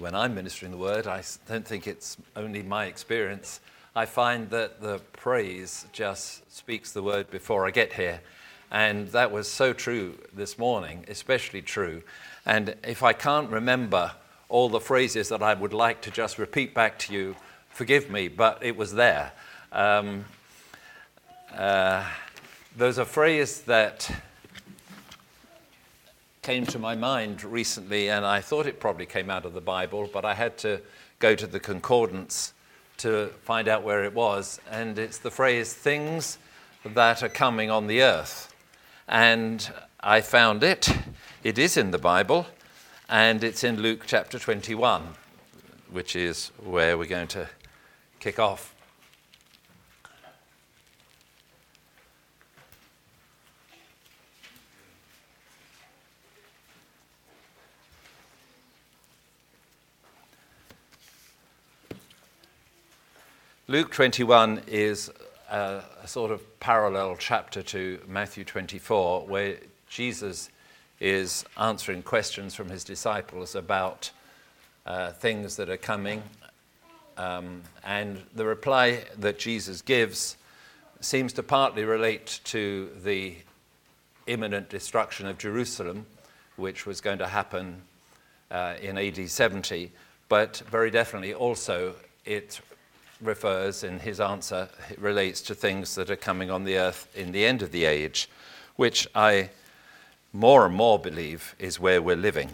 when I'm ministering the word, I don't think it's only my experience. I find that the praise just speaks the word before I get here. And that was so true this morning, especially true. And if I can't remember all the phrases that I would like to just repeat back to you, forgive me, but it was there. There's a phrase that came to my mind recently, and I thought it probably came out of the Bible, but I had to go to the concordance to find out where it was. And it's the phrase, things that are coming on the earth. And I found it. It is in the Bible, and it's in Luke chapter 21, which is where we're going to kick off. Luke 21 is a sort of parallel chapter to Matthew 24, where Jesus is answering questions from his disciples about things that are coming. And the reply that Jesus gives seems to partly relate to the imminent destruction of Jerusalem, which was going to happen in AD 70, but very definitely also it refers in his answer, it relates to things that are coming on the earth in the end of the age, which I more and more believe is where we're living.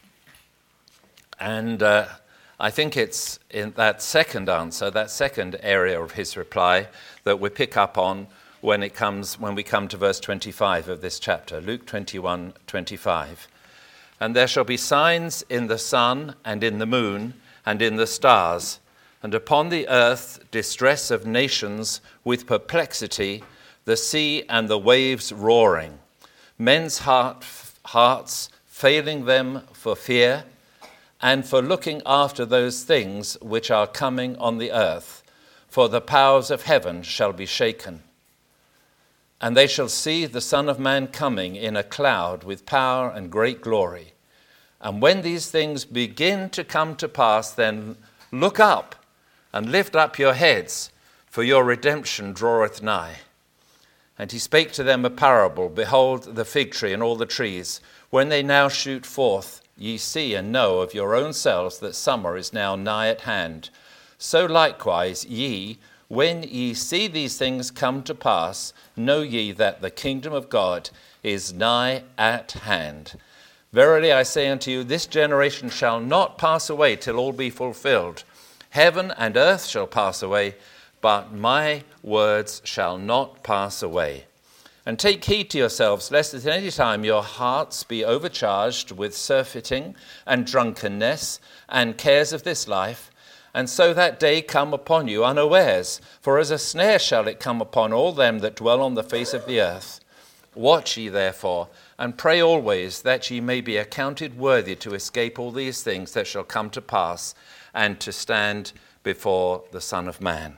And I think it's in that second answer, that second area of his reply, that we pick up on when we come to verse 25 of this chapter, Luke 21:25. And there shall be signs in the sun and in the moon and in the stars, and upon the earth distress of nations with perplexity, the sea and the waves roaring, men's hearts failing them for fear and for looking after those things which are coming on the earth, for the powers of heaven shall be shaken. And they shall see the Son of Man coming in a cloud with power and great glory. And when these things begin to come to pass, then look up and lift up your heads, for your redemption draweth nigh. And he spake to them a parable. Behold, the fig tree and all the trees, when they now shoot forth, ye see and know of your own selves that summer is now nigh at hand. So likewise ye, when ye see these things come to pass, know ye that the kingdom of God is nigh at hand. Verily I say unto you, this generation shall not pass away till all be fulfilled. Heaven and earth shall pass away, but my words shall not pass away. And take heed to yourselves, lest at any time your hearts be overcharged with surfeiting and drunkenness and cares of this life, and so that day come upon you unawares. For as a snare shall it come upon all them that dwell on the face of the earth. Watch ye therefore, and pray always, that ye may be accounted worthy to escape all these things that shall come to pass, and to stand before the Son of Man.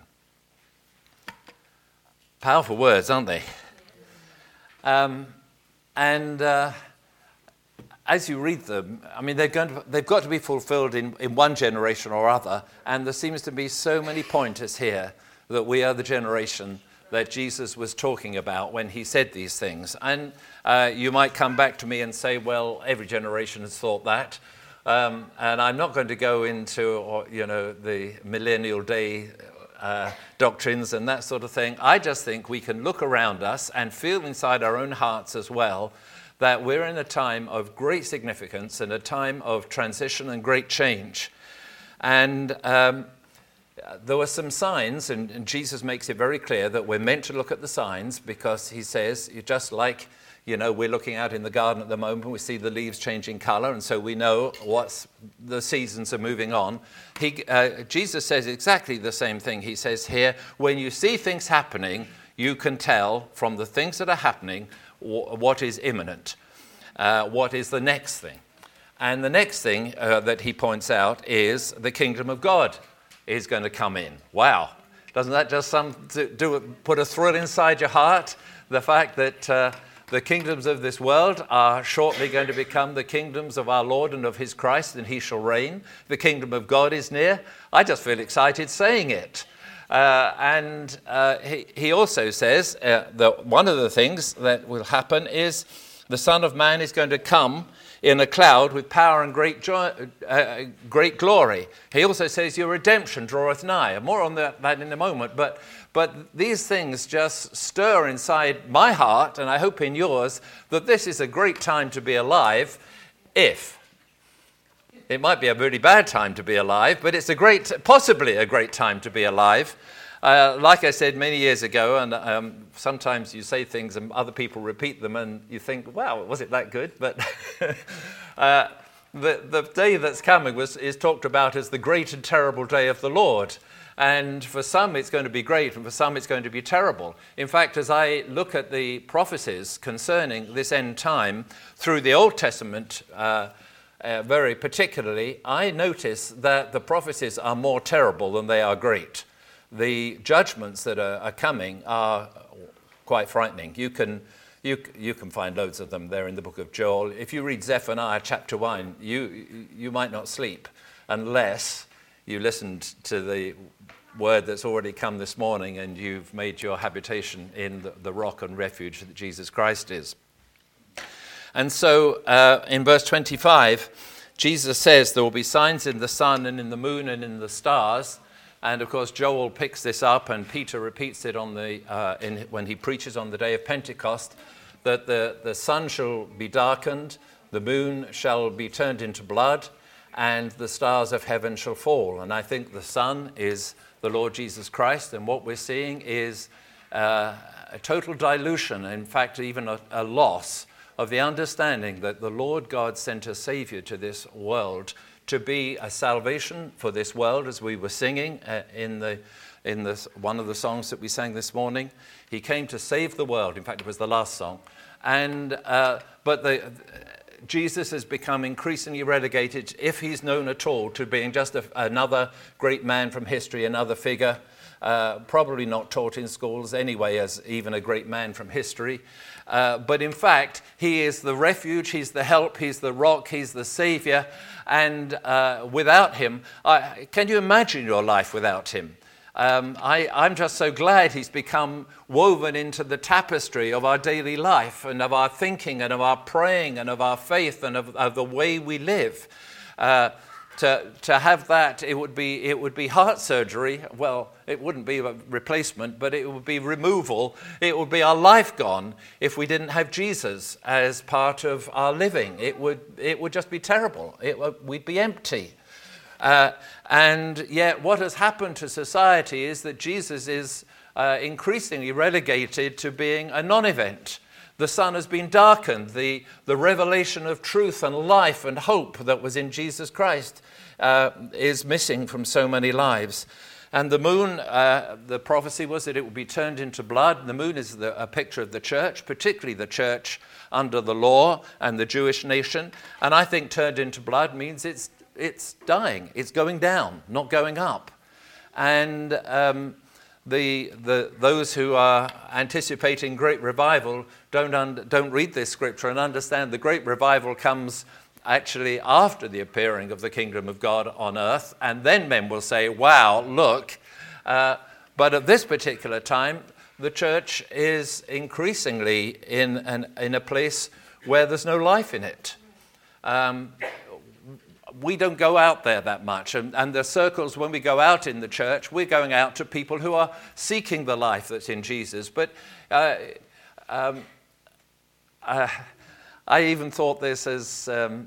Powerful words, aren't they? As you read them, I mean, they've got to be fulfilled in one generation or other, and there seems to be so many pointers here that we are the generation that Jesus was talking about when he said these things. And you might come back to me and say, well, every generation has thought that. And I'm not going to go into, the millennial day doctrines and that sort of thing. I just think we can look around us and feel inside our own hearts as well that we're in a time of great significance and a time of transition and great change. And there were some signs, and Jesus makes it very clear that we're meant to look at the signs, because he says, just like we're looking out in the garden at the moment, we see the leaves changing color, and so we know the seasons are moving on. Jesus says exactly the same thing. He says here, when you see things happening, you can tell from the things that are happening what is imminent, what is the next thing. And the next thing that he points out is the kingdom of God is going to come in. Wow. Doesn't that just put a thrill inside your heart? The fact that The kingdoms of this world are shortly going to become the kingdoms of our Lord and of his Christ, and he shall reign. The kingdom of God is near. I just feel excited saying it. He also says that one of the things that will happen is the Son of Man is going to come in a cloud with power and great glory. He also says your redemption draweth nigh. More on that in a moment, but these things just stir inside my heart, and I hope in yours, that this is a great time to be alive. If it might be a really bad time to be alive, but it's possibly a great time to be alive. Like I said many years ago, and sometimes you say things and other people repeat them and you think, wow, was it that good? But the day that's coming is talked about as the great and terrible day of the Lord. And for some it's going to be great, and for some it's going to be terrible. In fact, as I look at the prophecies concerning this end time through the Old Testament, very particularly, I notice that the prophecies are more terrible than they are great. The judgments that are coming are quite frightening. You can find loads of them there in the book of Joel. If you read Zephaniah chapter 1, you might not sleep unless you listened to the word that's already come this morning and you've made your habitation in the rock and refuge that Jesus Christ is. And so in verse 25, Jesus says there will be signs in the sun and in the moon and in the stars. And of course, Joel picks this up, and Peter repeats it when he preaches on the day of Pentecost, that the sun shall be darkened, the moon shall be turned into blood, and the stars of heaven shall fall. And I think the sun is the Lord Jesus Christ, and what we're seeing is a total dilution, in fact, even a loss of the understanding that the Lord God sent a Savior to this world to be a salvation for this world, as we were singing in one of the songs that we sang this morning. He came to save the world. In fact, it was the last song. Jesus has become increasingly relegated, if he's known at all, to being just another great man from history, another figure, probably not taught in schools anyway as even a great man from history. But in fact, he is the refuge, he's the help, he's the rock, he's the Savior. And without him, can you imagine your life without him? I'm just so glad he's become woven into the tapestry of our daily life and of our thinking and of our praying and of our faith and of the way we live. To have that, it would be heart surgery. Well, it wouldn't be a replacement, but it would be removal. It would be our life gone if we didn't have Jesus as part of our living. It would just be terrible. We'd be empty. And yet what has happened to society is that Jesus is increasingly relegated to being a non-event. The sun has been darkened. The revelation of truth and life and hope that was in Jesus Christ is missing from so many lives. And the moon, the prophecy was that it would be turned into blood. The moon is a picture of the church, particularly the church under the law and the Jewish nation. And I think turned into blood means it's dying. It's going down, not going up. And those who are anticipating great revival don't read this scripture and understand the great revival comes actually after the appearing of the kingdom of God on earth, and then men will say, wow, look. But at this particular time, the church is increasingly in a place where there's no life in it. We don't go out there that much. And the circles, when we go out in the church, we're going out to people who are seeking the life that's in Jesus. But I even thought this as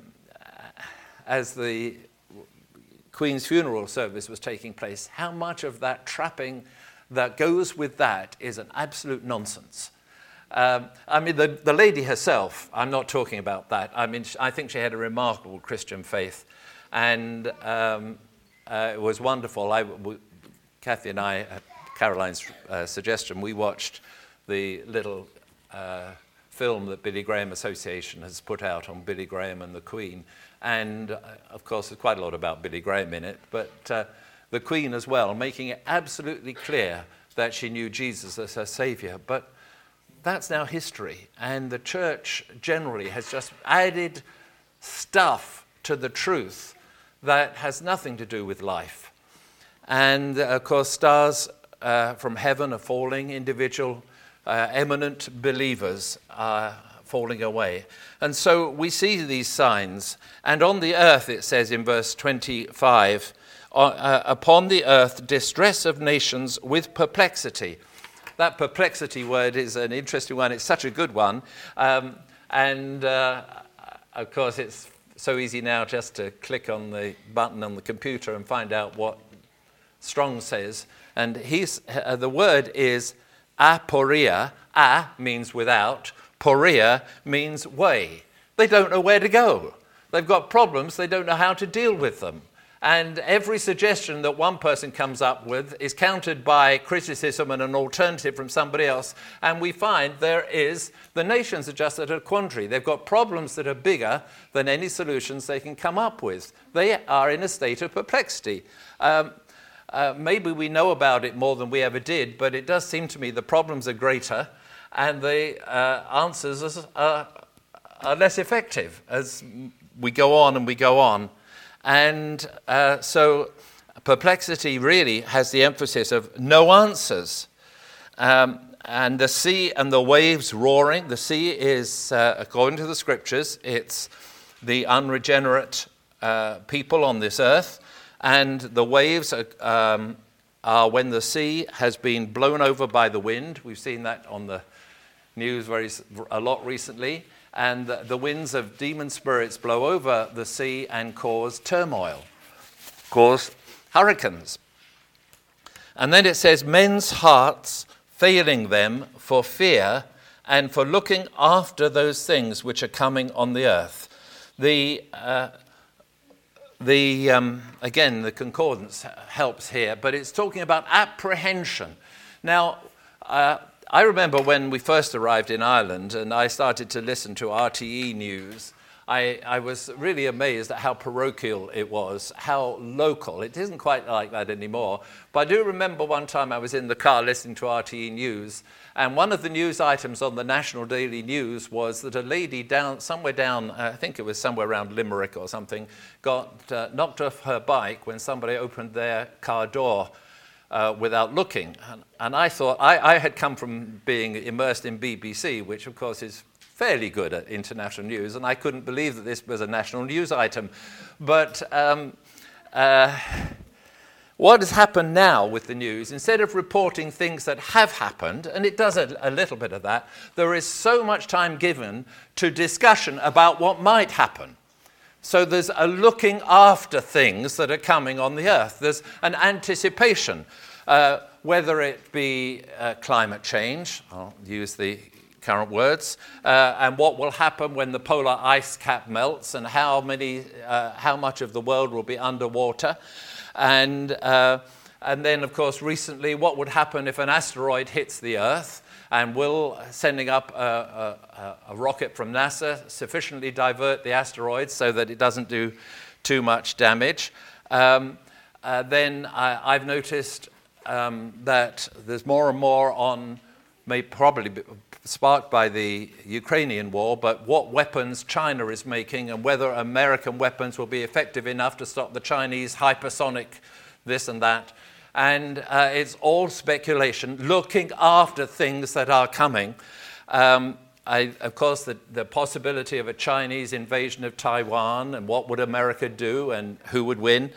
the Queen's funeral service was taking place, how much of that trapping that goes with that is an absolute nonsense. I mean, the lady herself, I'm not talking about that. I mean, I think she had a remarkable Christian faith, and it was wonderful. Kathy and I, at Caroline's suggestion, we watched the little film that Billy Graham Association has put out on Billy Graham and the Queen. And, of course, there's quite a lot about Billy Graham in it, but the Queen as well, making it absolutely clear that she knew Jesus as her Saviour. But that's now history. And the church generally has just added stuff to the truth that has nothing to do with life. And of course, stars from heaven are falling, individual eminent believers are falling away. And so we see these signs. And on the earth, it says in verse 25, upon the earth, distress of nations with perplexity. That perplexity word is an interesting one. It's such a good one. Of course, it's so easy now just to click on the button on the computer and find out what Strong says. And the word is aporia. A means without. Poria means way. They don't know where to go. They've got problems. They don't know how to deal with them. And every suggestion that one person comes up with is countered by criticism and an alternative from somebody else. And we find the nations are just at a quandary. They've got problems that are bigger than any solutions they can come up with. They are in a state of perplexity. Maybe we know about it more than we ever did, but it does seem to me the problems are greater and the answers are less effective as we go on and we go on. And so perplexity really has the emphasis of no answers. And the sea and the waves roaring. The sea is, according to the scriptures, it's the unregenerate people on this earth. And the waves are when the sea has been blown over by the wind. We've seen that on the news a lot recently. And the winds of demon spirits blow over the sea and cause turmoil, cause hurricanes. And then it says, men's hearts failing them for fear and for looking after those things which are coming on the earth. Again, the concordance helps here, but it's talking about apprehension. Now, I remember when we first arrived in Ireland and I started to listen to RTE News, I was really amazed at how parochial it was, how local. It isn't quite like that anymore. But I do remember one time I was in the car listening to RTE News, and one of the news items on the National Daily News was that a lady somewhere down, I think it was somewhere around Limerick or something, got knocked off her bike when somebody opened their car door without looking. And I thought, I had come from being immersed in BBC, which of course is fairly good at international news, and I couldn't believe that this was a national news item. But what has happened now with the news, instead of reporting things that have happened, and it does a little bit of that, there is so much time given to discussion about what might happen. So there's a looking after things that are coming on the earth. There's an anticipation, whether it be climate change, I'll use the current words, and what will happen when the polar ice cap melts and how much of the world will be underwater. And then, of course, recently, what would happen if an asteroid hits the Earth? And will sending up a rocket from NASA sufficiently divert the asteroid so that it doesn't do too much damage? Then I've noticed that there's more and more on, may probably be sparked by the Ukrainian war, but what weapons China is making and whether American weapons will be effective enough to stop the Chinese hypersonic this and that. And it's all speculation, looking after things that are coming. Of course, the possibility of a Chinese invasion of Taiwan and what would America do and who would win.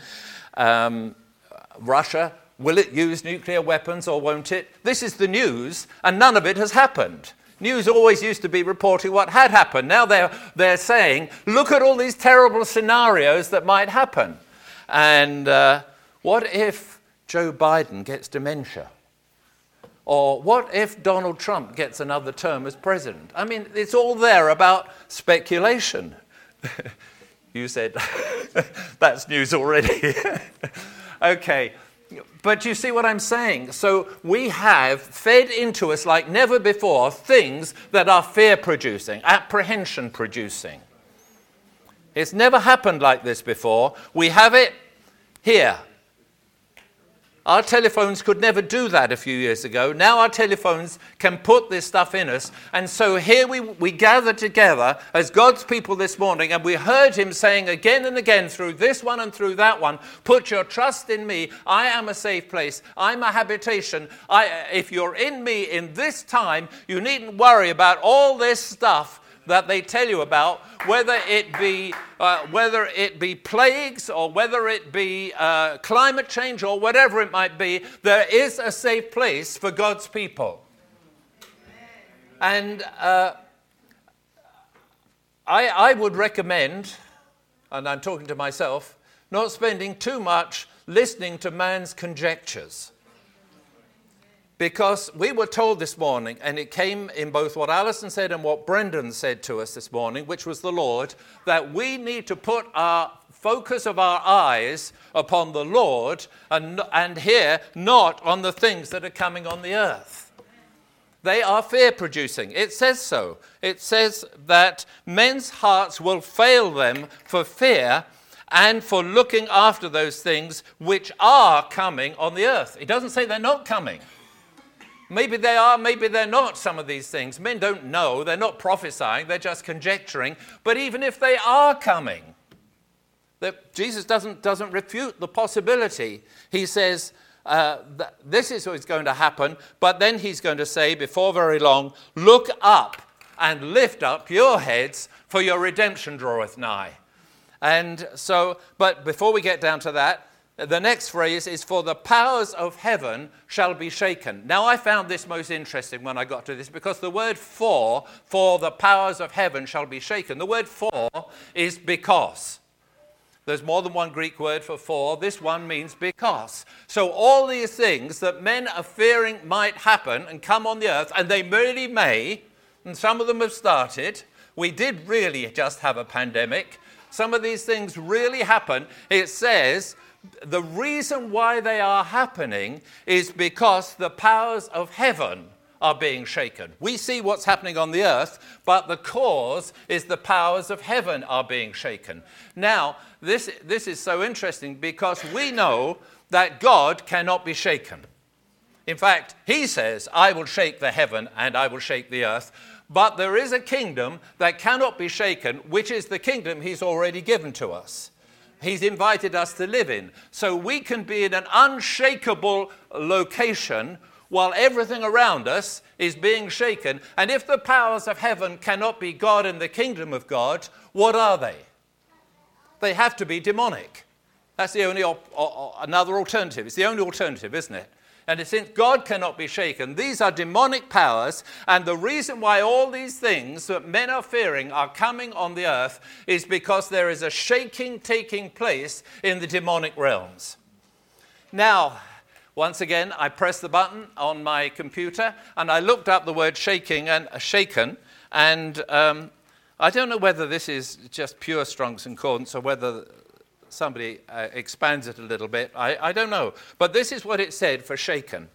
Russia, will it use nuclear weapons or won't it? This is the news, and none of it has happened. News always used to be reporting what had happened. Now they're saying, look at all these terrible scenarios that might happen. And what if Joe Biden gets dementia? Or what if Donald Trump gets another term as president? I mean, it's all there about speculation. You said, that's news already. Okay. But you see what I'm saying? So we have fed into us like never before things that are fear-producing, apprehension-producing. It's never happened like this before. We have it here. Our telephones could never do that a few years ago. Now our telephones can put this stuff in us. And so here we gather together as God's people this morning, and we heard him saying again and again through this one and through that one, put your trust in me. I am a safe place. I'm a habitation. If you're in me in this time, you needn't worry about all this stuff that they tell you about, whether it be plagues or whether it be climate change or whatever it might be. There is a safe place for God's people. And I would recommend, and I'm talking to myself, not spending too much listening to man's conjectures. Because we were told this morning, and it came in both what Alison said and what Brendan said to us this morning, which was the Lord, that we need to put our focus of our eyes upon the Lord and here not on the things that are coming on the earth. They are fear-producing. It says so. It says that men's hearts will fail them for fear and for looking after those things which are coming on the earth. It doesn't say they're not coming. Maybe they are, maybe they're not, some of these things. Men don't know. They're not prophesying. They're just conjecturing. But even if they are coming, Jesus doesn't refute the possibility. He says that this is what's going to happen, but then he's going to say before very long, look up and lift up your heads, for your redemption draweth nigh. And so, but before we get down to that, the next phrase is, for the powers of heaven shall be shaken. Now, I found this most interesting when I got to this, because the word for the powers of heaven shall be shaken. The word for is because. There's more than one Greek word for. This one means because. So all these things that men are fearing might happen and come on the earth, and they really may, and some of them have started. We did really just have a pandemic. Some of these things really happen. It says the reason why they are happening is because the powers of heaven are being shaken. We see what's happening on the earth, but the cause is the powers of heaven are being shaken. Now, this is so interesting because we know that God cannot be shaken. In fact, he says, I will shake the heaven and I will shake the earth. But there is a kingdom that cannot be shaken, which is the kingdom he's already given to us. He's invited us to live in. So we can be in an unshakable location while everything around us is being shaken. And if the powers of heaven cannot be God and the kingdom of God, what are they? They have to be demonic. That's the only another alternative. It's the only alternative, isn't it? And since God cannot be shaken, these are demonic powers, and the reason why all these things that men are fearing are coming on the earth is because there is a shaking taking place in the demonic realms. Now, once again, I pressed the button on my computer, and I looked up the word shaking and shaken, and I don't know whether this is just pure Strong's Concordance or whether somebody expands it a little bit. I don't know. But this is what it said for shaken.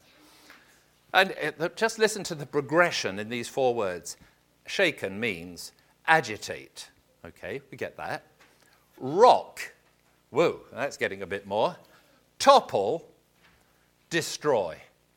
And just listen to the progression in these four words. Shaken means agitate. Okay, we get that. Rock. Whoa, that's getting a bit more. Topple. Destroy.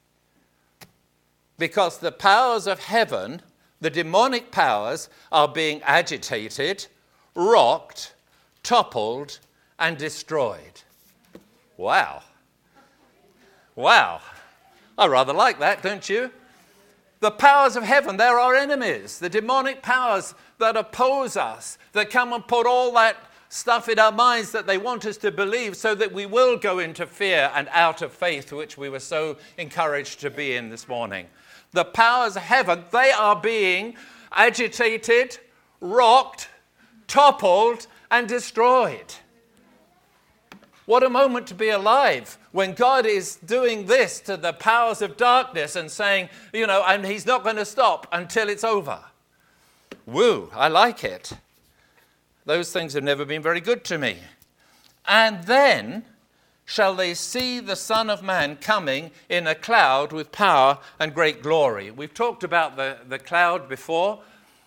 Because the powers of heaven, the demonic powers, are being agitated, rocked, toppled, and destroyed. Wow. Wow. I rather like that, don't you? The powers of heaven, they're our enemies. The demonic powers that oppose us, that come and put all that stuff in our minds that they want us to believe so that we will go into fear and out of faith, which we were so encouraged to be in this morning. The powers of heaven, they are being agitated, rocked, toppled, and destroyed. What a moment to be alive when God is doing this to the powers of darkness and saying, and he's not going to stop until it's over. Woo, I like it. Those things have never been very good to me. And then shall they see the Son of Man coming in a cloud with power and great glory. We've talked about the cloud before.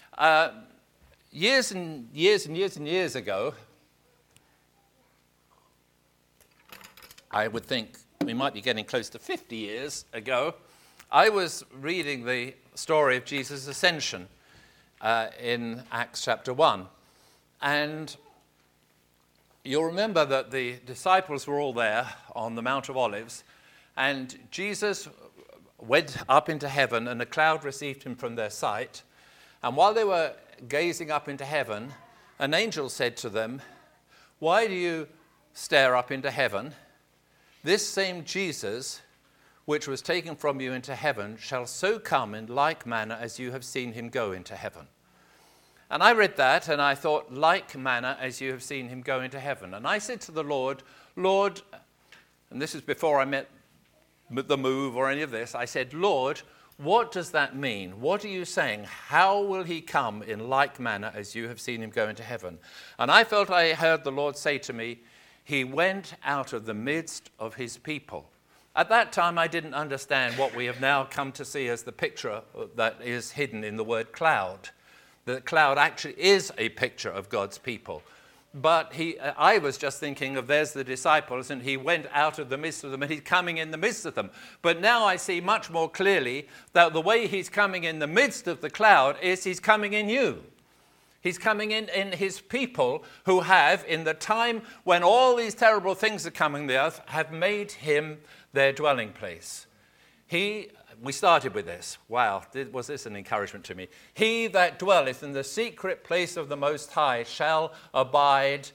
Years and years and years and years ago, I would think we might be getting close to 50 years ago, I was reading the story of Jesus' ascension in Acts chapter 1. And you'll remember that the disciples were all there on the Mount of Olives, and Jesus went up into heaven, and a cloud received him from their sight. And while they were gazing up into heaven, an angel said to them, "Why do you stare up into heaven? This same Jesus, which was taken from you into heaven, shall so come in like manner as you have seen him go into heaven." And I read that, and I thought, like manner as you have seen him go into heaven. And I said to the Lord, "Lord," and this is before I met the move or any of this, I said, "Lord, what does that mean? What are you saying? How will he come in like manner as you have seen him go into heaven?" And I felt I heard the Lord say to me, "He went out of the midst of his people." At that time, I didn't understand what we have now come to see as the picture that is hidden in the word cloud. The cloud actually is a picture of God's people. But I was just thinking of there's the disciples, and he went out of the midst of them, and he's coming in the midst of them. But now I see much more clearly that the way he's coming in the midst of the cloud is he's coming in you. He's coming in his people who have, in the time when all these terrible things are coming to the earth, have made him their dwelling place. We started with this. Wow, was this an encouragement to me? "He that dwelleth in the secret place of the Most High shall abide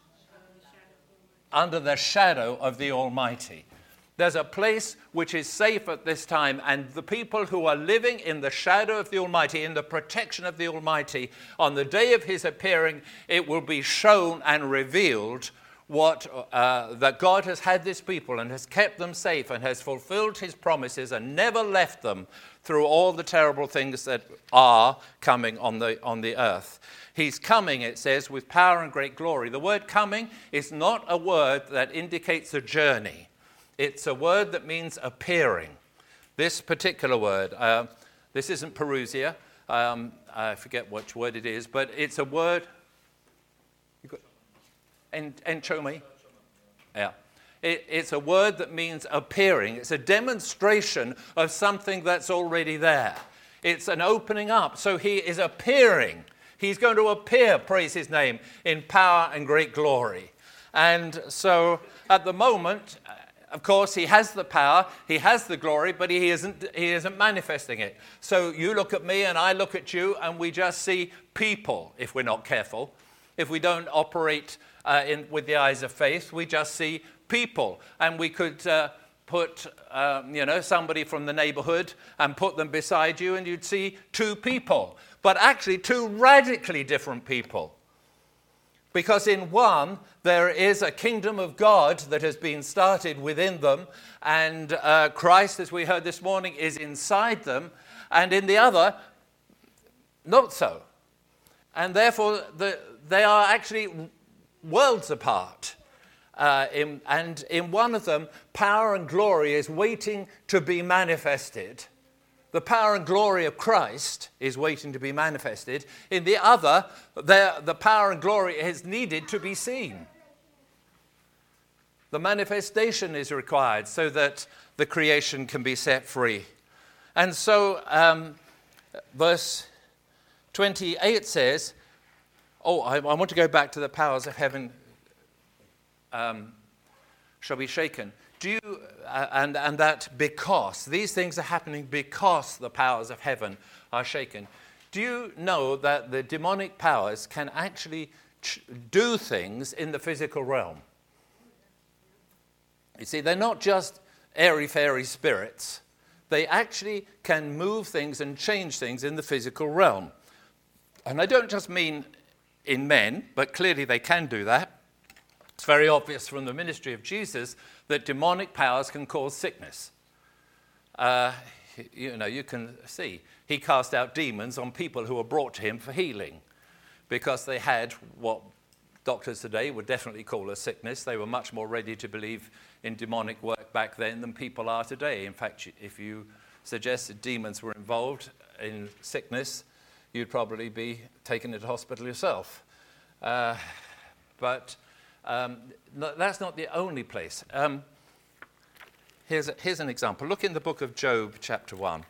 under the shadow of the Almighty." There's a place which is safe at this time, and the people who are living in the shadow of the Almighty, in the protection of the Almighty, on the day of his appearing, it will be shown and revealed that God has had this people and has kept them safe and has fulfilled his promises and never left them through all the terrible things that are coming on the earth. He's coming, it says, with power and great glory. The word coming is not a word that indicates a journey. It's a word that means appearing. This particular word, this isn't Perusia. I forget which word it is, but it's a word. Enchome? Yeah. It's a word that means appearing. It's a demonstration of something that's already there. It's an opening up. So he is appearing. He's going to appear, praise his name, in power and great glory. And so at the moment, of course, he has the power, he has the glory, but he isn't manifesting it. So you look at me and I look at you, and we just see people, if we're not careful. If we don't operate with the eyes of faith, we just see people. And we could put somebody from the neighborhood and put them beside you, and you'd see two people. But actually two radically different people. Because in one, there is a kingdom of God that has been started within them, and Christ, as we heard this morning, is inside them. And in the other, not so. And therefore, they are actually worlds apart. And in one of them, power and glory is waiting to be manifested. The power and glory of Christ is waiting to be manifested. In the other, the power and glory is needed to be seen. The manifestation is required so that the creation can be set free. And so, verse 28 says, I want to go back to the powers of heaven shall be shaken. And that because these things are happening because the powers of heaven are shaken. Do you know that the demonic powers can actually do things in the physical realm? You see, they're not just airy-fairy spirits. They actually can move things and change things in the physical realm. And I don't just mean in men, but clearly they can do that. It's very obvious from the ministry of Jesus that demonic powers can cause sickness. You can see he cast out demons on people who were brought to him for healing because they had what doctors today would definitely call a sickness. They were much more ready to believe in demonic work back then than people are today. In fact, if you suggested demons were involved in sickness, you'd probably be taken into hospital yourself. But that's not the only place. Here's an example. Look in the book of Job, chapter 1.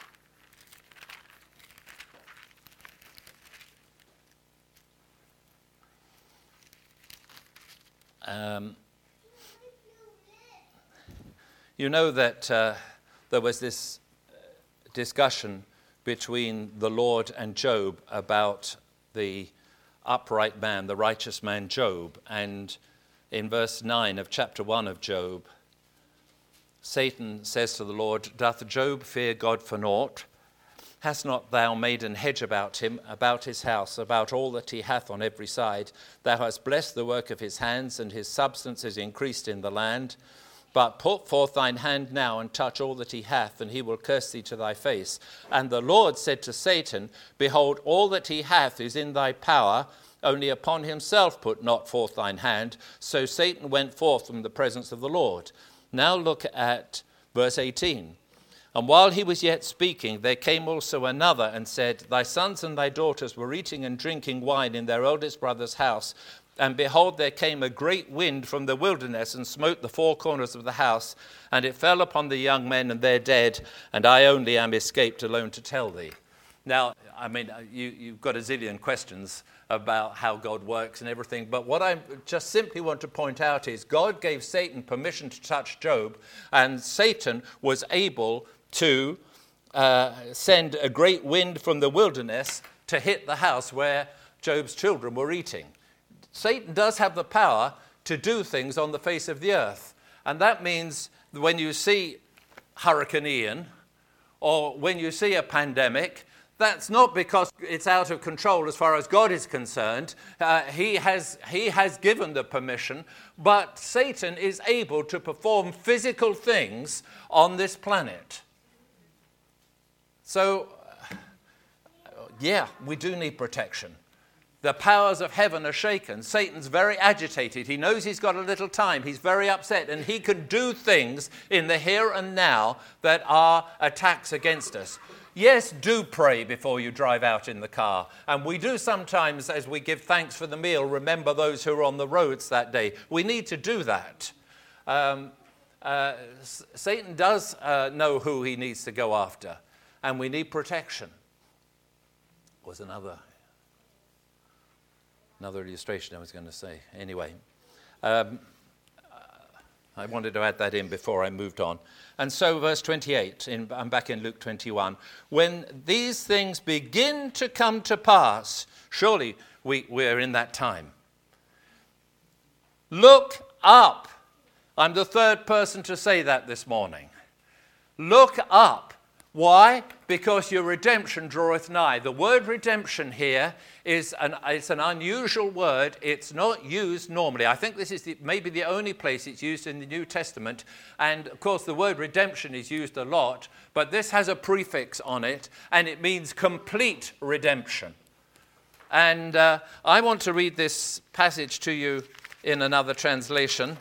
You know that there was this discussion between the Lord and Job about the upright man, the righteous man Job. And in verse 9 of chapter 1 of Job, Satan says to the Lord, "Doth Job fear God for naught? Hast not thou made an hedge about him, about his house, about all that he hath on every side? Thou hast blessed the work of his hands, and his substance is increased in the land. But put forth thine hand now and touch all that he hath, and he will curse thee to thy face." And the Lord said to Satan, "Behold, all that he hath is in thy power, only upon himself put not forth thine hand." So Satan went forth from the presence of the Lord. Now look at verse 18. "And while he was yet speaking, there came also another and said, Thy sons and thy daughters were eating and drinking wine in their eldest brother's house. And behold, there came a great wind from the wilderness and smote the four corners of the house, and it fell upon the young men, and they're dead, and I only am escaped alone to tell thee." Now, I mean, you've got a zillion questions about how God works and everything, but what I just simply want to point out is God gave Satan permission to touch Job, and Satan was able to send a great wind from the wilderness to hit the house where Job's children were eating. Satan does have the power to do things on the face of the earth. And that means when you see Hurricane Ian or when you see a pandemic, that's not because it's out of control as far as God is concerned. He has given the permission, but Satan is able to perform physical things on this planet. So, yeah, we do need protection. The powers of heaven are shaken. Satan's very agitated. He knows he's got a little time. He's very upset, and he can do things in the here and now that are attacks against us. Yes, do pray before you drive out in the car. And we do sometimes, as we give thanks for the meal, remember those who are on the roads that day. We need to do that. Satan does know who he needs to go after, and we need protection. Was another illustration I was going to say. Anyway, I wanted to add that in before I moved on. And so verse 28, I'm back in Luke 21. "When these things begin to come to pass," surely we're in that time. "Look up." I'm the third person to say that this morning. Look up. Why? Because your redemption draweth nigh. The word redemption here is it's an unusual word. It's not used normally. I think this is maybe the only place it's used in the New Testament. And, of course, the word redemption is used a lot, but this has a prefix on it, and it means complete redemption. And I want to read this passage to you in another translation,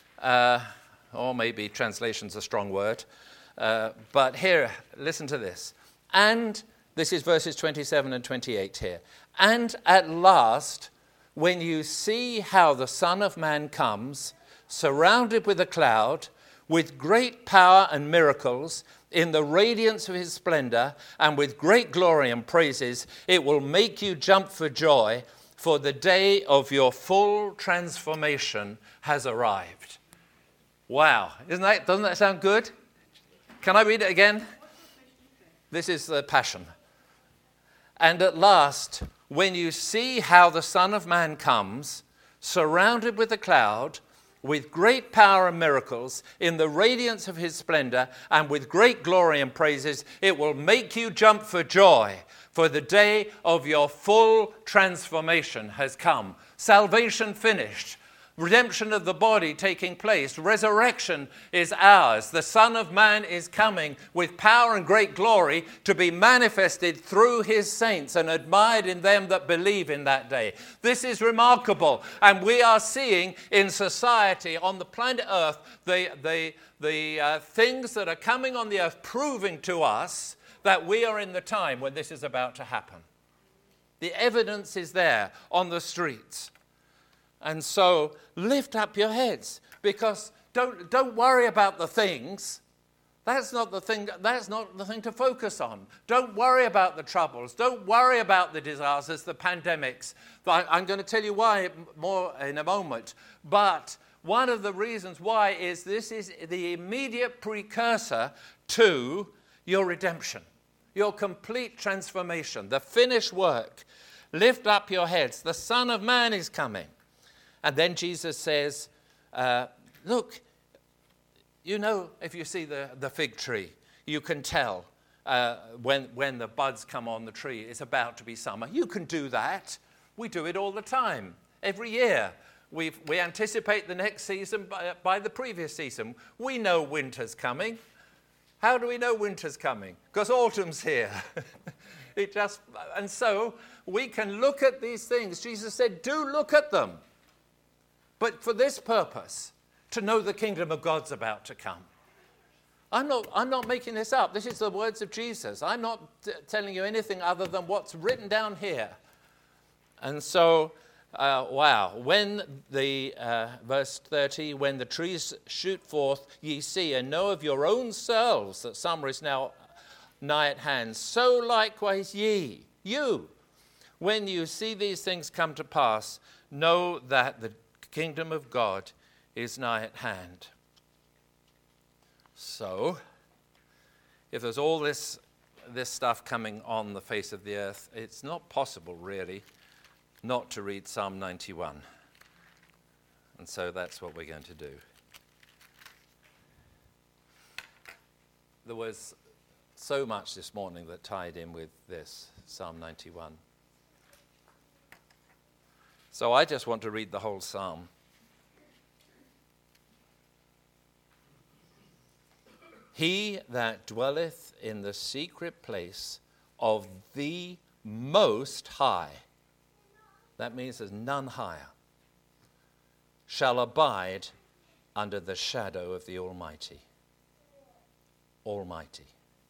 or maybe translation's a strong word. But here, listen to this. And this is verses 27 and 28 here. "And at last, when you see how the Son of Man comes, surrounded with a cloud, with great power and miracles, in the radiance of his splendor, and with great glory and praises, it will make you jump for joy, for the day of your full transformation has arrived." Wow. Doesn't that sound good? Can I read it again? This is the Passion. "And at last, when you see how the Son of Man comes, surrounded with a cloud, with great power and miracles, in the radiance of his splendor, and with great glory and praises, it will make you jump for joy, for the day of your full transformation has come." Salvation finished. Redemption of the body taking place. Resurrection is ours. The Son of Man is coming with power and great glory to be manifested through his saints and admired in them that believe in that day. This is remarkable. And we are seeing in society on the planet Earth the things that are coming on the earth proving to us that we are in the time when this is about to happen. The evidence is there on the streets. And so lift up your heads, because don't worry about the things. That's not the thing to focus on. Don't worry about the troubles. Don't worry about the disasters, the pandemics. I'm going to tell you why more in a moment. But one of the reasons why is this is the immediate precursor to your redemption, your complete transformation, the finished work. Lift up your heads. The Son of Man is coming. And then Jesus says, look, you know, if you see the fig tree, you can tell when the buds come on the tree, it's about to be summer. You can do that. We do it all the time. Every year, we anticipate the next season by the previous season. We know winter's coming. How do we know winter's coming? Because autumn's here. And so we can look at these things. Jesus said, do look at them. But for this purpose, to know the kingdom of God's about to come. I'm not making this up. This is the words of Jesus. I'm not telling you anything other than what's written down here. And so, when the, verse 30, when the trees shoot forth, ye see, and know of your own selves that summer is now nigh at hand. So likewise you, when you see these things come to pass, know that the kingdom of God is nigh at hand. So, if there's all this stuff coming on the face of the earth, it's not possible, really, not to read Psalm 91. And so that's what we're going to do. There was so much this morning that tied in with this, Psalm 91. So I just want to read the whole psalm. He that dwelleth in the secret place of the Most High, that means there's none higher, shall abide under the shadow of the Almighty. Almighty.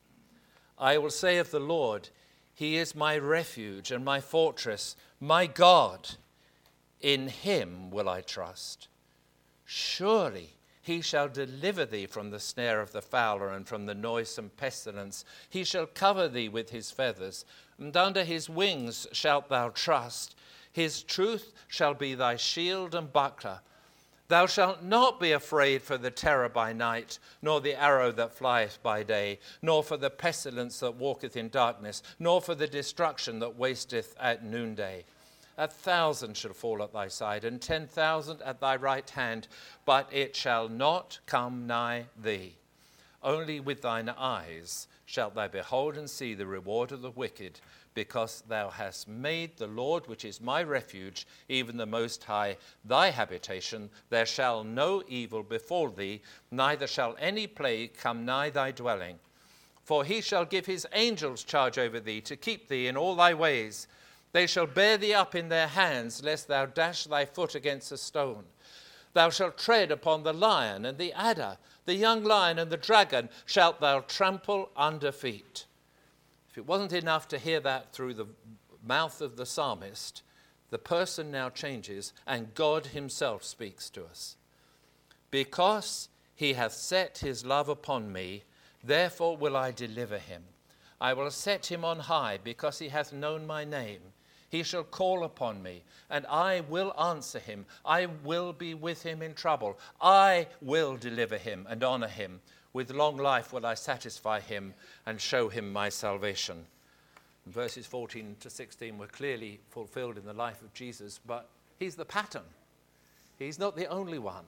I will say of the Lord, He is my refuge and my fortress, my God. In Him will I trust. Surely He shall deliver thee from the snare of the fowler and from the noisome pestilence. He shall cover thee with His feathers, and under His wings shalt thou trust. His truth shall be thy shield and buckler. Thou shalt not be afraid for the terror by night, nor the arrow that flieth by day, nor for the pestilence that walketh in darkness, nor for the destruction that wasteth at noonday. 1,000 shall fall at thy side, and 10,000 at thy right hand, but it shall not come nigh thee. Only with thine eyes shalt thou behold and see the reward of the wicked, because thou hast made the Lord, which is my refuge, even the Most High, thy habitation. There shall no evil befall thee, neither shall any plague come nigh thy dwelling. For he shall give his angels charge over thee, to keep thee in all thy ways. They shall bear thee up in their hands, lest thou dash thy foot against a stone. Thou shalt tread upon the lion and the adder, the young lion and the dragon shalt thou trample under feet. If it wasn't enough to hear that through the mouth of the psalmist, the person now changes and God himself speaks to us. Because he hath set his love upon me, therefore will I deliver him. I will set him on high, because he hath known my name. He shall call upon me, and I will answer him. I will be with him in trouble. I will deliver him and honor him. With long life will I satisfy him and show him my salvation. And verses 14 to 16 were clearly fulfilled in the life of Jesus, but he's the pattern. He's not the only one.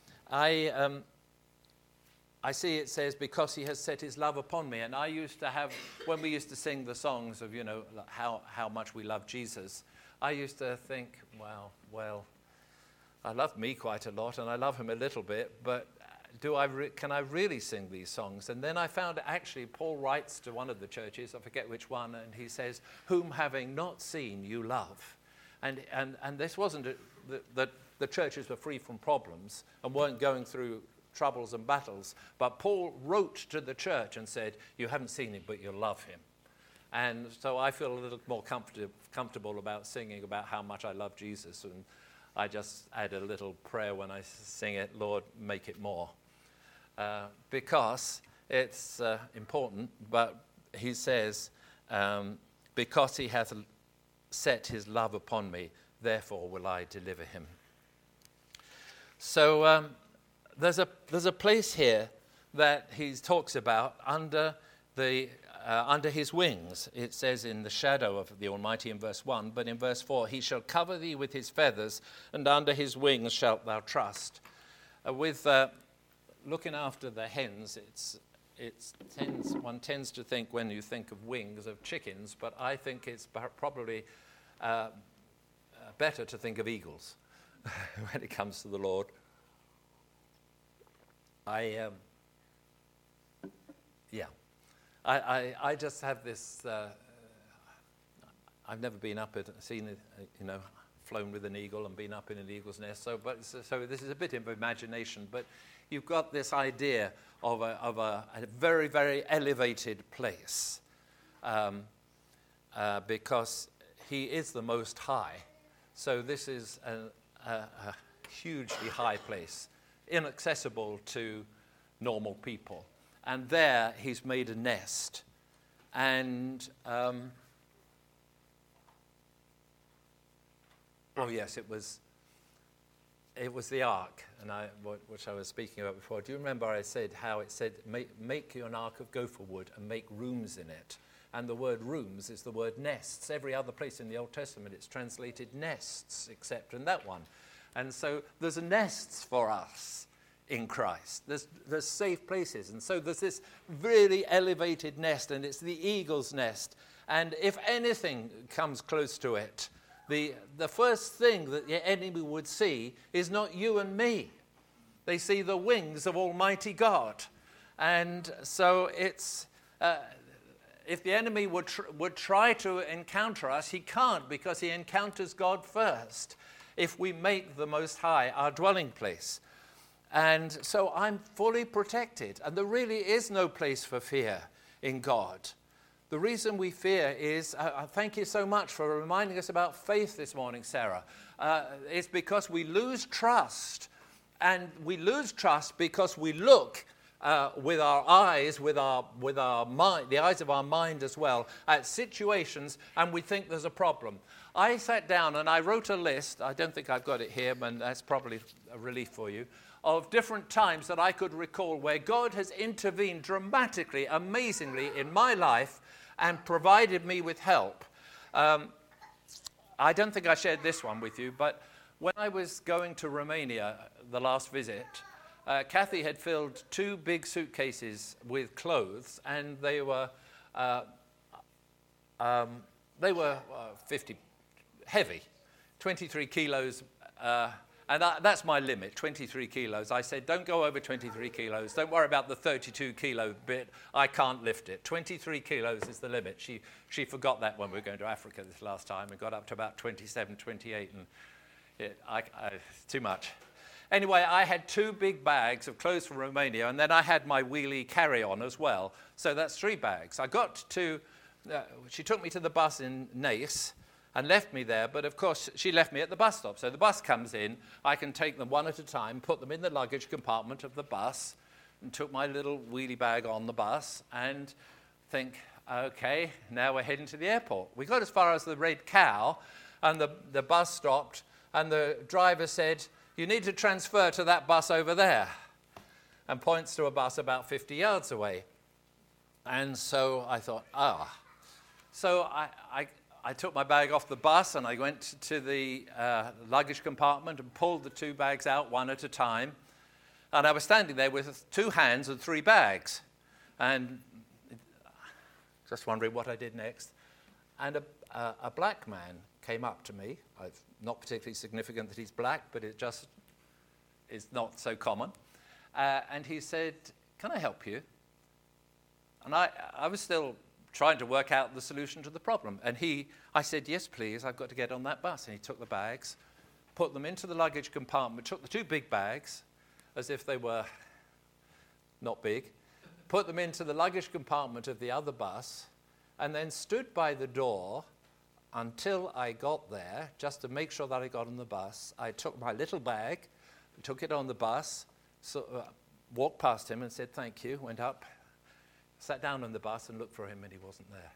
I see it says, because he has set his love upon me. And I used to have, when we used to sing the songs of, how much we love Jesus, I used to think, well, I love me quite a lot and I love him a little bit, but can I really sing these songs? And then I found actually Paul writes to one of the churches, I forget which one, and he says, whom having not seen you love. And this wasn't that the churches were free from problems and weren't going through troubles and battles, but Paul wrote to the church and said, you haven't seen him, but you love him. And so I feel a little more comfortable about singing about how much I love Jesus. And I just add a little prayer when I sing it, Lord, make it more. Because it's important, but he says, because he hath set his love upon me, therefore will I deliver him. So there's a place here that he talks about under his wings. It says in the shadow of the Almighty in verse 1, but in verse 4, he shall cover thee with his feathers, and under his wings shalt thou trust. With looking after the hens, one tends to think when you think of wings of chickens, but I think it's probably better to think of eagles when it comes to the Lord. I just have this. I've never been up at, flown with an eagle and been up in an eagle's nest. So this is a bit of imagination, but you've got this idea of a very, very elevated place, because he is the Most High. So this is a hugely high place, inaccessible to normal people. And there he's made a nest. And, it was the ark, and which I was speaking about before. Do you remember I said how it said, make you an ark of gopher wood and make rooms in it? And the word rooms is the word nests. Every other place in the Old Testament it's translated nests, except in that one. And so there's nests for us in Christ. There's safe places. And so there's this really elevated nest, and it's the eagle's nest. And if anything comes close to it, the first thing that the enemy would see is not you and me. They see the wings of Almighty God. And so it's... if the enemy would try to encounter us, he can't, because he encounters God first if we make the Most High our dwelling place. And so I'm fully protected, and there really is no place for fear in God. The reason we fear is, thank you so much for reminding us about faith this morning, Sarah. It's because we lose trust, and we lose trust because we look with our eyes, with our mind, the eyes of our mind as well, at situations, and we think there's a problem. I sat down and I wrote a list. I don't think I've got it here, but that's probably a relief for you, of different times that I could recall where God has intervened dramatically, amazingly in my life and provided me with help. I don't think I shared this one with you, but when I was going to Romania, the last visit, Kathy had filled 2 big suitcases with clothes, and they were 50 heavy, 23 kilos, and that's my limit, 23 kilos. I said, don't go over 23 kilos. Don't worry about the 32 kilo bit. I can't lift it. 23 kilos is the limit. She forgot that when we were going to Africa this last time and got up to about 27, 28, and too much. Anyway, I had 2 big bags of clothes from Romania, and then I had my wheelie carry-on as well. So that's 3 bags. I got to, she took me to the bus in Naas and left me there, but of course she left me at the bus stop. So the bus comes in, I can take them one at a time, put them in the luggage compartment of the bus, and took my little wheelie bag on the bus and think, okay, now we're heading to the airport. We got as far as the Red Cow, and the bus stopped, and the driver said, you need to transfer to that bus over there, and points to a bus about 50 yards away. And so I thought, So I took my bag off the bus, and I went to the luggage compartment and pulled the 2 bags out one at a time. And I was standing there with 2 hands and 3 bags, and just wondering what I did next. And a black man came up to me. It's not particularly significant that he's black, but it just is not so common. And he said, can I help you? And I was still trying to work out the solution to the problem. And I said, yes, please, I've got to get on that bus. And he took the bags, put them into the luggage compartment, took the 2 big bags, as if they were not big, put them into the luggage compartment of the other bus, and then stood by the door until I got there, just to make sure that I got on the bus. I took my little bag, took it on the bus, walked past him and said thank you, went up, sat down on the bus and looked for him, and he wasn't there.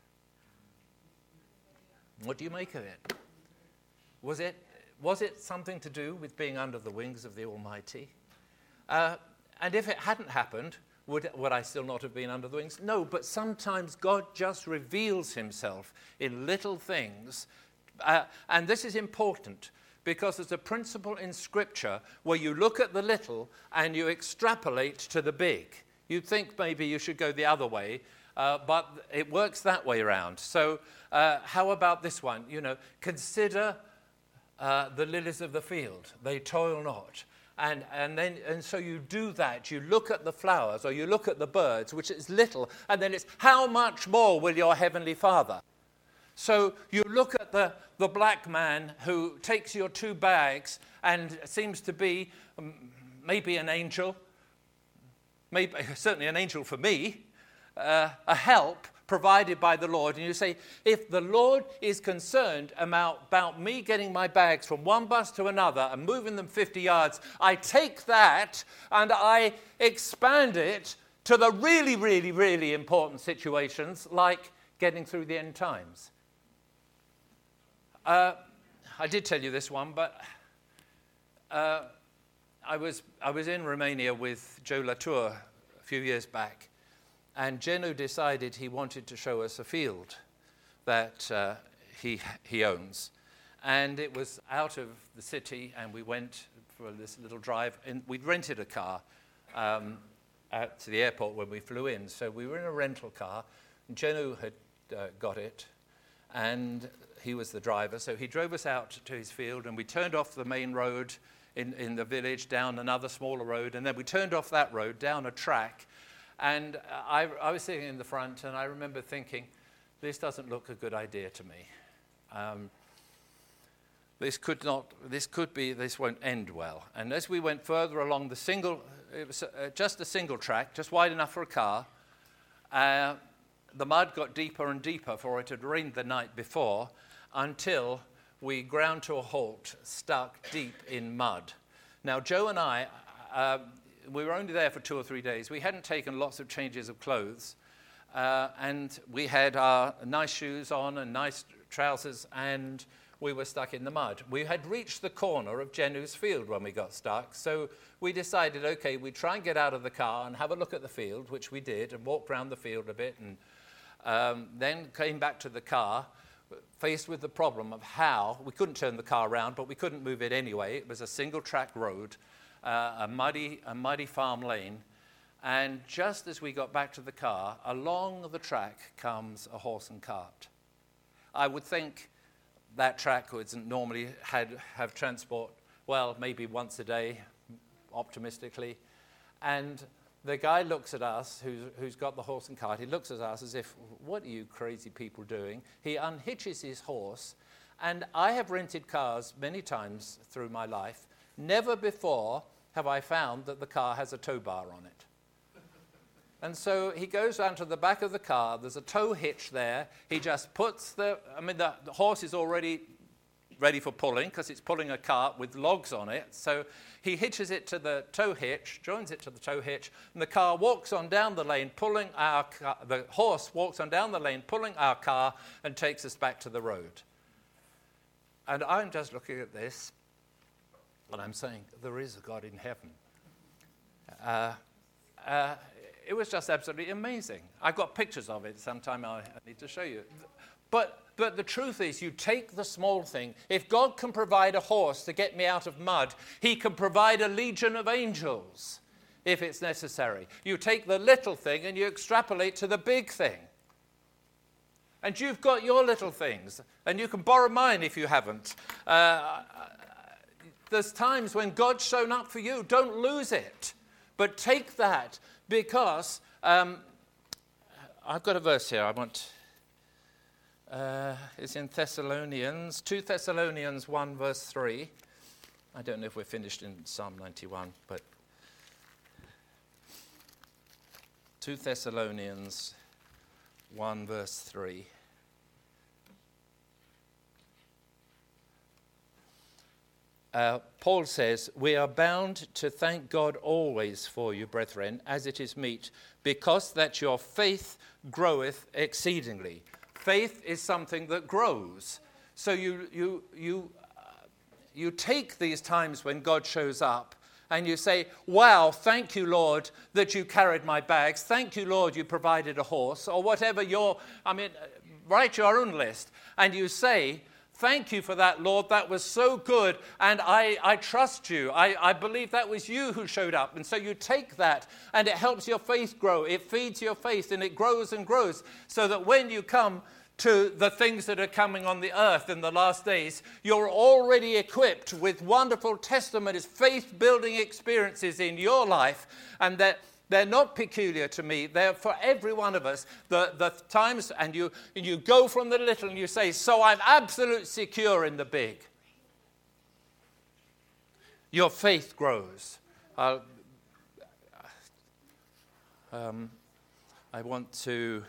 What do you make of it? Was it something to do with being under the wings of the Almighty? And if it hadn't happened, would I still not have been under the wings? No, but sometimes God just reveals himself in little things. And this is important because there's a principle in Scripture where you look at the little and you extrapolate to the big. You'd think maybe you should go the other way, but it works that way around. So how about this one? Consider the lilies of the field. They toil not. And so you do that. You look at the flowers or you look at the birds, which is little, and then it's how much more will your heavenly Father? So you look at the black man who takes your 2 bags and seems to be maybe an angel, maybe certainly an angel for me, a help provided by the Lord. And you say, if the Lord is concerned about me getting my bags from one bus to another and moving them 50 yards, I take that and I expand it to the really, really, really important situations like getting through the end times. I did tell you this one, but I was in Romania with Joe Latour a few years back. And Geno decided he wanted to show us a field that he owns. And it was out of the city, and we went for this little drive. And we'd rented a car out to the airport when we flew in. So we were in a rental car, and Geno had got it, and he was the driver. So he drove us out to his field, and we turned off the main road in the village, down another smaller road, and then we turned off that road, down a track. And I was sitting in the front, and I remember thinking, this doesn't look a good idea to me. This won't end well. And as we went further along it was just a single track, just wide enough for a car. The mud got deeper and deeper, for it had rained the night before, until we ground to a halt, stuck deep in mud. Now, Joe and I, we were only there for 2 or 3 days. We hadn't taken lots of changes of clothes, and we had our nice shoes on and nice trousers, and we were stuck in the mud. We had reached the corner of Geno's field when we got stuck, so we decided, okay, we'd try and get out of the car and have a look at the field, which we did, and walked around the field a bit, and then came back to the car, faced with the problem of how we couldn't turn the car around, but we couldn't move it anyway. It was a single-track road, a muddy farm lane, and just as we got back to the car, along the track comes a horse and cart. I would think that track would normally have transport, well, maybe once a day, optimistically, and the guy looks at us, who's got the horse and cart. He looks at us as if, what are you crazy people doing? He unhitches his horse, and I have rented cars many times through my life. Never before have I found that the car has a tow bar on it. And so he goes down to the back of the car. There's a tow hitch there. He just puts the horse is already ready for pulling because it's pulling a cart with logs on it. So he hitches it to the tow hitch, joins it to the tow hitch, and the car walks on down the lane, pulling our car. The horse walks on down the lane, pulling our car, and takes us back to the road. And I'm just looking at this, and I'm saying, there is a God in heaven. It was just absolutely amazing. I've got pictures of it. Sometime I need to show you. But the truth is, you take the small thing. If God can provide a horse to get me out of mud, he can provide a legion of angels if it's necessary. You take the little thing and you extrapolate to the big thing. And you've got your little things, and you can borrow mine if you haven't. There's times when God's shown up for you. Don't lose it, but take that, because I've got a verse here I want. It's in Thessalonians, 2 Thessalonians 1 verse 3. I don't know if we're finished in Psalm 91, but 2 Thessalonians 1 verse 3. Paul says, we are bound to thank God always for you, brethren, as it is meet, because that your faith groweth exceedingly. Faith is something that grows. So you take these times when God shows up and you say, wow, thank you, Lord, that you carried my bags. Thank you, Lord, you provided a horse, or whatever write your own list. And you say, thank you for that, Lord. That was so good. And I trust you. I believe that was you who showed up. And so you take that and it helps your faith grow. It feeds your faith and it grows and grows so that when you come to the things that are coming on the earth in the last days, you're already equipped with wonderful testimonies, faith-building experiences in your life, and that they're not peculiar to me. They're for every one of us. The times, and you go from the little and you say, so I'm absolutely secure in the big. Your faith grows. I want to...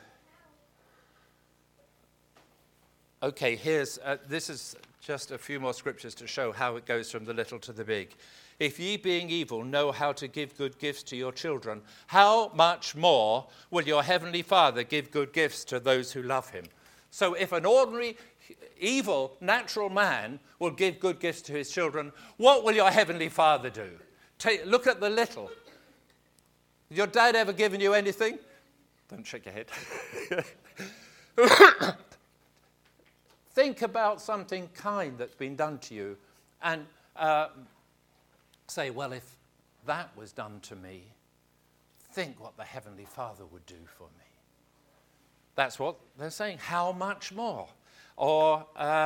Okay, this is just a few more scriptures to show how it goes from the little to the big. If ye being evil know how to give good gifts to your children, how much more will your heavenly Father give good gifts to those who love him? So if an ordinary, evil, natural man will give good gifts to his children, what will your heavenly Father do? Look at the little. Has your dad ever given you anything? Don't shake your head. Think about something kind that's been done to you and say, well, if that was done to me, think what the Heavenly Father would do for me. That's what they're saying. How much more? Or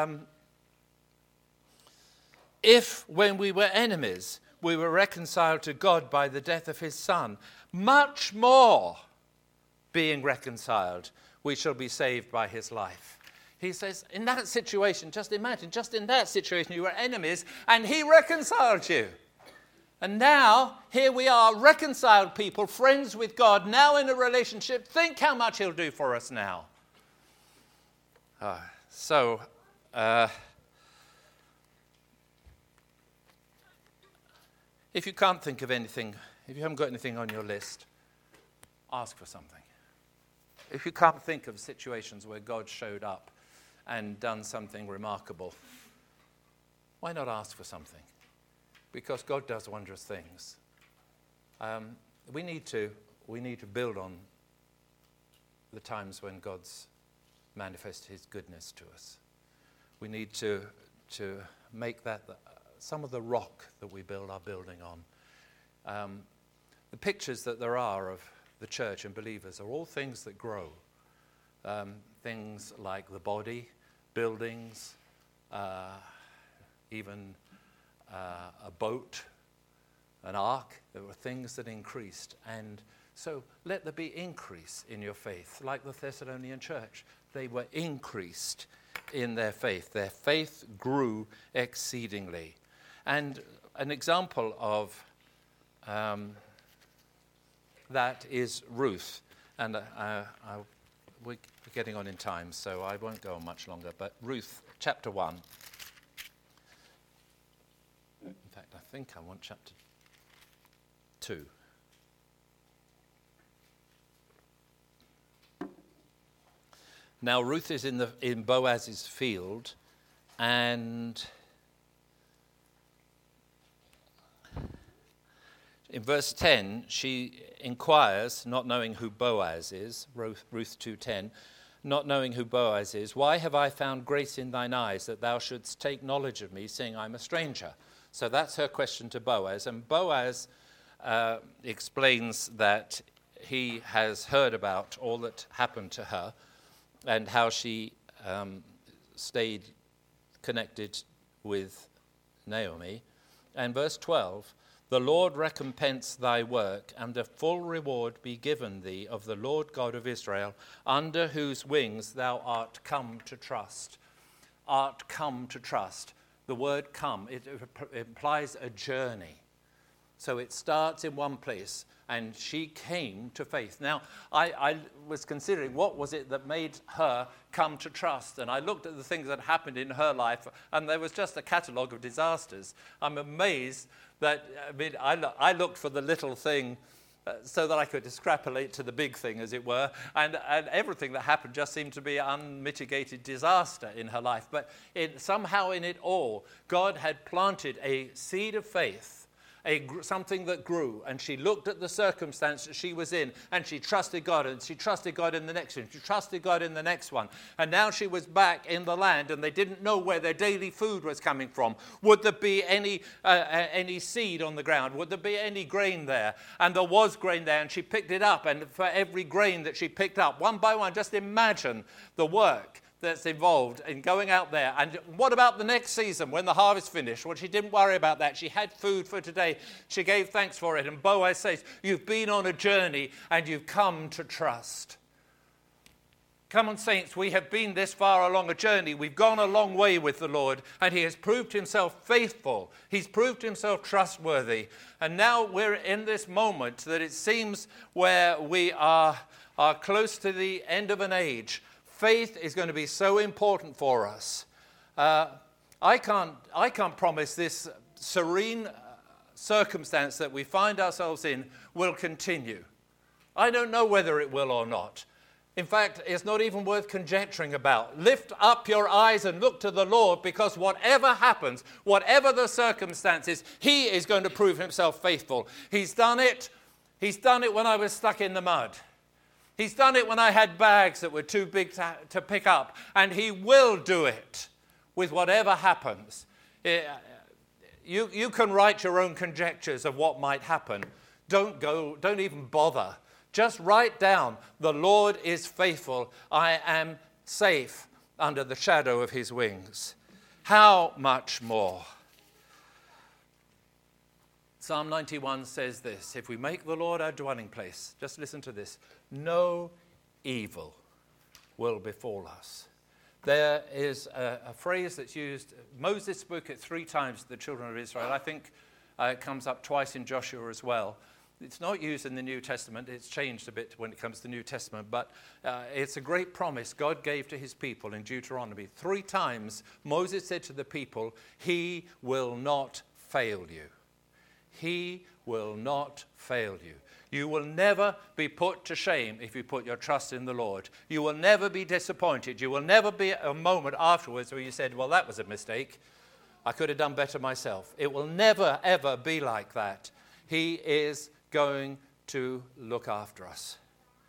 if when we were enemies, we were reconciled to God by the death of his Son, much more being reconciled, we shall be saved by his life. He says, in that situation, just imagine, just in that situation, you were enemies, and he reconciled you. And now, here we are, reconciled people, friends with God, now in a relationship. Think how much he'll do for us now. If you can't think of anything, if you haven't got anything on your list, ask for something. If you can't think of situations where God showed up and done something remarkable, why not ask for something? Because God does wondrous things. We need to build on the times when God's manifested his goodness to us. We need to make that some of the rock that we build our building on. The pictures that there are of the church and believers are all things that grow. Things like the body, buildings, even a boat, an ark. There were things that increased. And so let there be increase in your faith. Like the Thessalonian church, they were increased in their faith. Their faith grew exceedingly. And an example of that is Ruth. And we're getting on in time, so I won't go on much longer. But Ruth, chapter 1. In fact, I think I want chapter 2. Now, Ruth is in Boaz's field, and in verse 10, she inquires, not knowing who Boaz is, Ruth 2:10, not knowing who Boaz is, why have I found grace in thine eyes that thou shouldst take knowledge of me, seeing I'm a stranger? So that's her question to Boaz. And Boaz explains that he has heard about all that happened to her and how she stayed connected with Naomi. And verse 12, the Lord recompense thy work, and a full reward be given thee of the Lord God of Israel, under whose wings thou art come to trust. Art come to trust. The word come, it implies a journey. So it starts in one place, and she came to faith. Now, I was considering what was it that made her come to trust, and I looked at the things that happened in her life, and there was just a catalogue of disasters. I'm amazed that, I looked for the little thing so that I could extrapolate to the big thing, as it were, and everything that happened just seemed to be unmitigated disaster in her life. But somehow in it all, God had planted a seed of faith, something that grew, and she looked at the circumstance that she was in, and she trusted God, and she trusted God in the next one, she trusted God in the next one, and now she was back in the land, and they didn't know where their daily food was coming from. Would there be any seed on the ground? Would there be any grain there? And there was grain there, and she picked it up, and for every grain that she picked up, one by one, just imagine the work that's involved in going out there. And what about the next season when the harvest finished? Well, she didn't worry about that. She had food for today. She gave thanks for it. And Boaz says, you've been on a journey and you've come to trust. Come on, saints, we have been this far along a journey. We've gone a long way with the Lord, and he has proved himself faithful. He's proved himself trustworthy. And now we're in this moment that it seems where we are close to the end of an age. Faith is going to be so important for us. I can't promise this serene circumstance that we find ourselves in will continue. I don't know whether it will or not. In fact, it's not even worth conjecturing about. Lift up your eyes and look to the Lord, because whatever happens, whatever the circumstances, he is going to prove himself faithful. He's done it. He's done it when I was stuck in the mud. He's done it when I had bags that were too big to pick up, and he will do it with whatever happens. You can write your own conjectures of what might happen. Don't even bother. Just write down, the Lord is faithful. I am safe under the shadow of his wings. How much more? Psalm 91 says this, if we make the Lord our dwelling place, just listen to this, no evil will befall us. There is a phrase that's used, Moses spoke it 3 times to the children of Israel. I think it comes up twice in Joshua as well. It's not used in the New Testament. It's changed a bit when it comes to the New Testament, but it's a great promise God gave to his people in Deuteronomy. 3 times Moses said to the people, he will not fail you. He will not fail you. You will never be put to shame if you put your trust in the Lord. You will never be disappointed. You will never be a moment afterwards where you said, well, that was a mistake. I could have done better myself. It will never, ever be like that. He is going to look after us.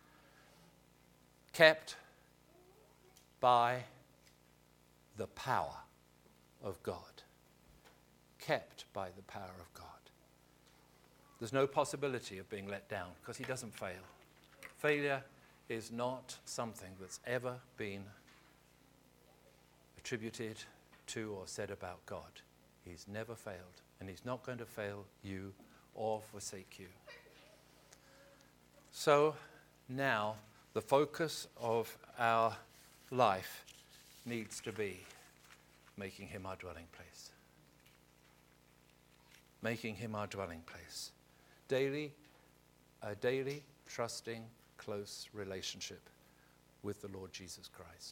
Kept by the power of God. Kept by the power of God. There's no possibility of being let down because he doesn't fail. Failure is not something that's ever been attributed to or said about God. He's never failed, and he's not going to fail you or forsake you. So now the focus of our life needs to be making him our dwelling place. Making him our dwelling place. A daily, trusting, close relationship with the Lord Jesus Christ.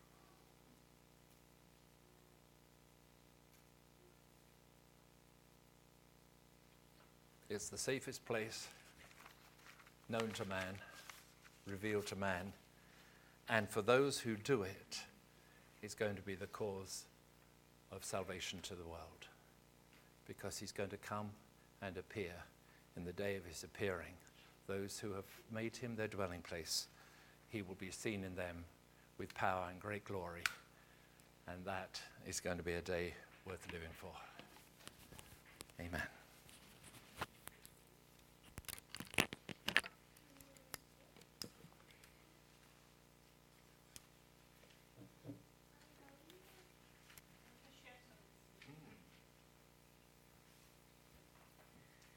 It's the safest place known to man, revealed to man, and for those who do it, it's going to be the cause of salvation to the world, because he's going to come and appear in the day of his appearing. Those who have made him their dwelling place, he will be seen in them with power and great glory, and that is going to be a day worth living for. Amen.